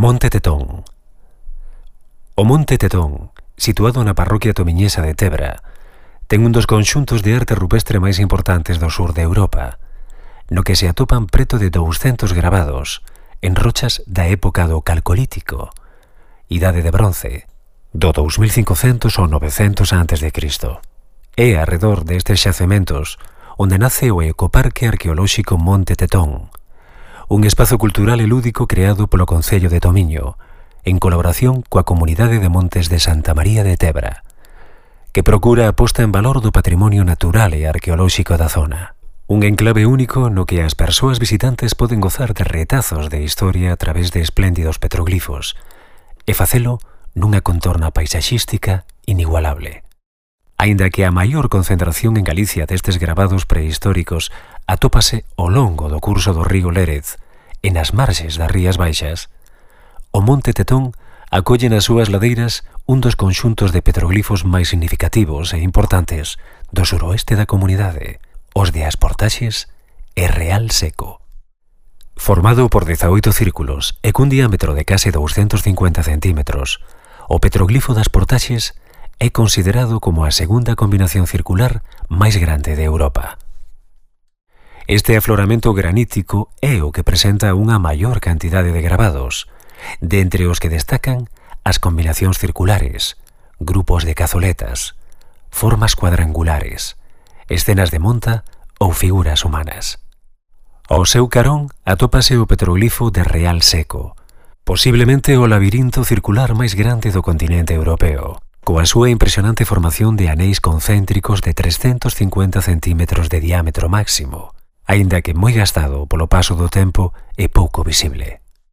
Monte Tetón. O Monte Tetón, situado na parroquia tomiñesa de Tebra, ten un dos conxuntos de arte rupestre máis importantes do sur de Europa, no que se atopan preto de 200 gravados en rochas da época do Calcolítico, idade de bronce, do 2500 ao 900 a.C. É arredor destes xacementos onde nace o Ecoparque Arqueolóxico Monte Tetón, un espazo cultural e lúdico creado polo Concello de Tomiño, en colaboración coa Comunidade de Montes de Santa María de Tebra, que procura a posta en valor do patrimonio natural e arqueolóxico da zona. Un enclave único no que as persoas visitantes poden gozar de retazos de historia a través de espléndidos petroglifos e facelo nunha contorna paisaxística inigualable. Aínda que a maior concentración en Galicia destes gravados prehistóricos atópase ao longo do curso do río Lérez e nas marxes das Rías Baixas, o Monte Tetón acolle nas súas ladeiras un dos conxuntos de petroglifos máis significativos e importantes do suroeste da comunidade, os de As Portaxes e Real Seco. Formado por 18 círculos e cun diámetro de case 250 centímetros, o petroglifo das Portaxes é considerado como a segunda combinación circular máis grande de Europa. Este afloramento granítico é o que presenta unha maior cantidade de gravados, de entre os que destacan as combinacións circulares, grupos de cazoletas, formas cuadrangulares, escenas de monta ou figuras humanas. Ao seu carón atópase o petroglifo de Real Seco, posiblemente o labirinto circular máis grande do continente europeo, coa súa impresionante formación de anéis concéntricos de 350 centímetros de diámetro máximo, aínda que moi gastado polo paso do tempo e pouco visible.